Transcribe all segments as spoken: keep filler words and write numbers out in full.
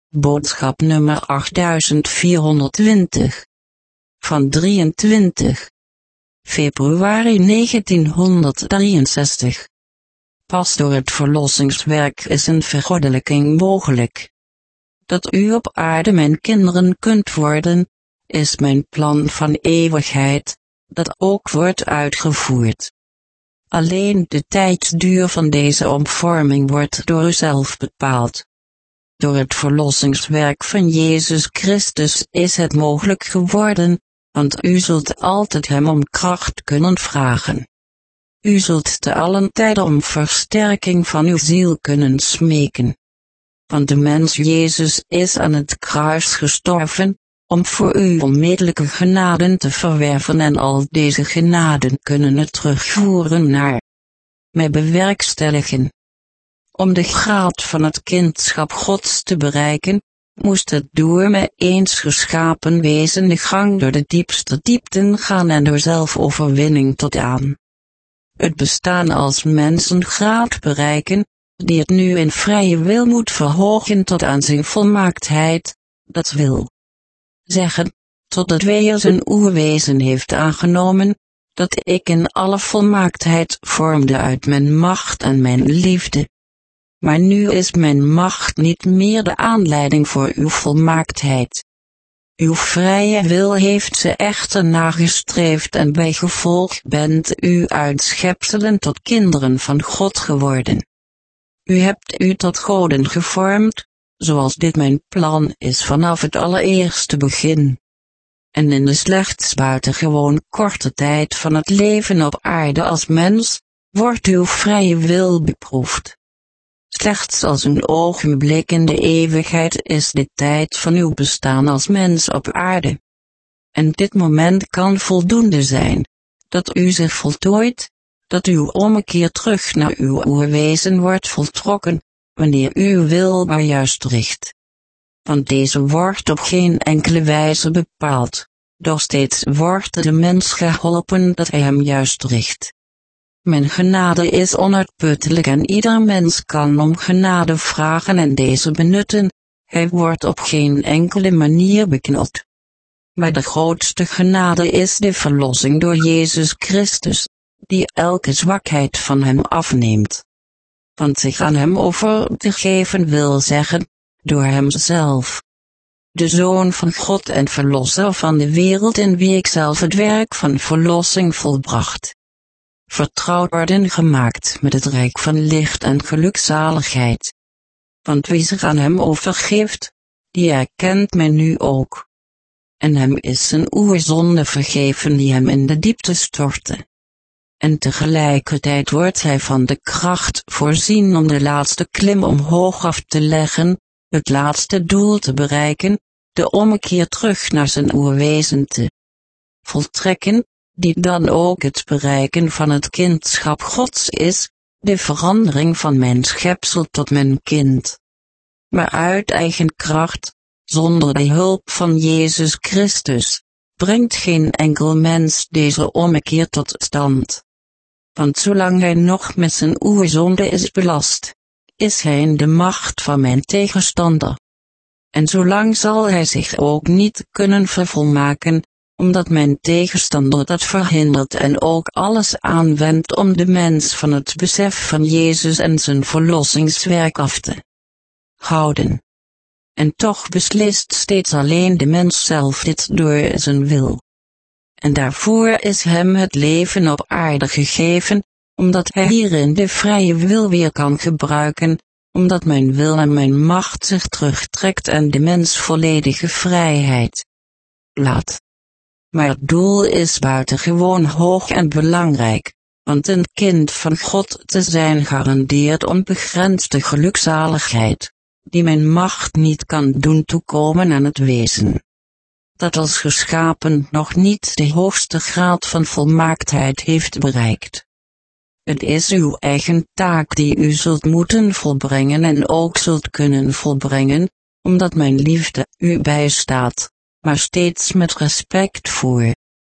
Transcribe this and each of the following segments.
Boodschap nummer achtduizend vierhonderdtwintig. Van drieëntwintig februari negentienhonderddrieënzestig. Pas door het verlossingswerk is een vergoddelijking mogelijk. Dat u op aarde mijn kinderen kunt worden, is mijn plan van eeuwigheid, dat ook wordt uitgevoerd. Alleen de tijdsduur van deze omvorming wordt door uzelf bepaald. Door het verlossingswerk van Jezus Christus is het mogelijk geworden, want u zult altijd hem om kracht kunnen vragen. U zult te allen tijden om versterking van uw ziel kunnen smeken. Want de mens Jezus is aan het kruis gestorven, om voor u onmiddellijke genaden te verwerven en al deze genaden kunnen het terugvoeren naar mij bewerkstelligen. Om de graad van het kindschap Gods te bereiken, moest het door mij eens geschapen wezen de gang door de diepste diepten gaan en door zelfoverwinning tot aan het bestaan als mens een graad bereiken, die het nu in vrije wil moet verhogen tot aan zijn volmaaktheid, dat wil zeggen, tot het weer zijn oerwezen heeft aangenomen, dat ik in alle volmaaktheid vormde uit mijn macht en mijn liefde. Maar nu is mijn macht niet meer de aanleiding voor uw volmaaktheid. Uw vrije wil heeft ze echter nagestreefd en bijgevolg bent u uit schepselen tot kinderen van God geworden. U hebt u tot goden gevormd, zoals dit mijn plan is vanaf het allereerste begin. En in de slechts buitengewoon korte tijd van het leven op aarde als mens, wordt uw vrije wil beproefd. Slechts als een ogenblik in de eeuwigheid is de tijd van uw bestaan als mens op aarde. En dit moment kan voldoende zijn, dat u zich voltooit, dat uw ommekeer terug naar uw oerwezen wordt voltrokken, wanneer uw wil maar juist richt. Want deze wordt op geen enkele wijze bepaald, doch steeds wordt de mens geholpen dat hij hem juist richt. Mijn genade is onuitputtelijk en ieder mens kan om genade vragen en deze benutten, hij wordt op geen enkele manier beknot. Maar de grootste genade is de verlossing door Jezus Christus, die elke zwakheid van hem afneemt. Want zich aan hem over te geven wil zeggen, door hemzelf. De Zoon van God en Verlosser van de wereld in wie ik zelf het werk van verlossing volbracht. Vertrouwd worden gemaakt met het rijk van licht en gelukzaligheid. Want wie zich aan hem overgeeft, die erkent mij nu ook. En hem is zijn oerzonde vergeven die hem in de diepte stortte. En tegelijkertijd wordt hij van de kracht voorzien om de laatste klim omhoog af te leggen, het laatste doel te bereiken, de ommekeer terug naar zijn oerwezen te voltrekken, die dan ook het bereiken van het kindschap Gods is, de verandering van mijn schepsel tot mijn kind. Maar uit eigen kracht, zonder de hulp van Jezus Christus, brengt geen enkel mens deze ommekeer tot stand. Want zolang hij nog met zijn oerzonde is belast, is hij in de macht van mijn tegenstander. En zolang zal hij zich ook niet kunnen vervolmaken, omdat mijn tegenstander dat verhindert en ook alles aanwendt om de mens van het besef van Jezus en zijn verlossingswerk af te houden. En toch beslist steeds alleen de mens zelf dit door zijn wil. En daarvoor is hem het leven op aarde gegeven, omdat hij hierin de vrije wil weer kan gebruiken, omdat mijn wil en mijn macht zich terugtrekt en de mens volledige vrijheid laat. Maar het doel is buitengewoon hoog en belangrijk, want een kind van God te zijn garandeert onbegrensde gelukzaligheid, die mijn macht niet kan doen toekomen aan het wezen. Dat als geschapen nog niet de hoogste graad van volmaaktheid heeft bereikt. Het is uw eigen taak die u zult moeten volbrengen en ook zult kunnen volbrengen, omdat mijn liefde u bijstaat, maar steeds met respect voor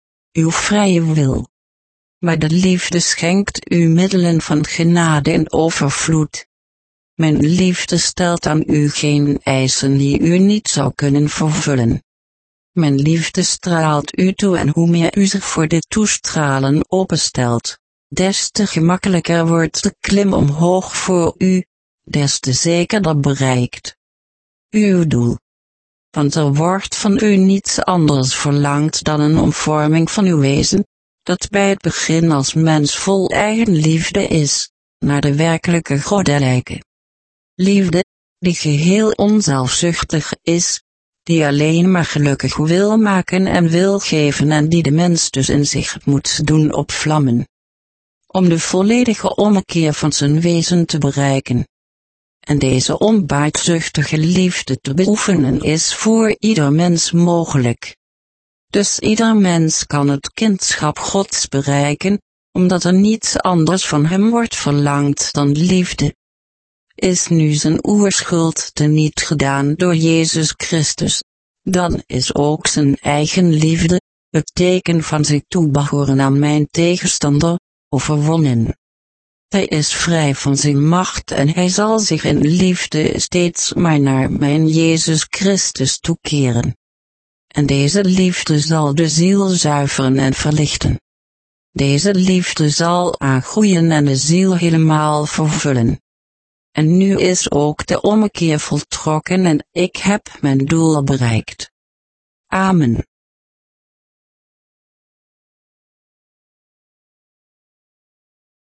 uw vrije wil. Maar de liefde schenkt u middelen van genade in overvloed. Mijn liefde stelt aan u geen eisen die u niet zou kunnen vervullen. Mijn liefde straalt u toe en hoe meer u zich voor dit toestralen openstelt, des te gemakkelijker wordt de klim omhoog voor u, des te zekerder bereikt uw doel. Want er wordt van u niets anders verlangd dan een omvorming van uw wezen, dat bij het begin als mens vol eigenliefde is, naar de werkelijke goddelijke liefde, die geheel onzelfzuchtig is, die alleen maar gelukkig wil maken en wil geven en die de mens dus in zich moet doen opvlammen. Om de volledige ommekeer van zijn wezen te bereiken. En deze onbaatzuchtige liefde te beoefenen is voor ieder mens mogelijk. Dus ieder mens kan het kindschap Gods bereiken, omdat er niets anders van hem wordt verlangd dan liefde. Is nu zijn oerschuld teniet gedaan door Jezus Christus, dan is ook zijn eigen liefde, het teken van zich toebehoren aan mijn tegenstander, overwonnen. Hij is vrij van zijn macht en hij zal zich in liefde steeds maar naar mijn Jezus Christus toekeren. En deze liefde zal de ziel zuiveren en verlichten. Deze liefde zal aangroeien en de ziel helemaal vervullen. En nu is ook de ommekeer voltrokken en ik heb mijn doel bereikt. Amen.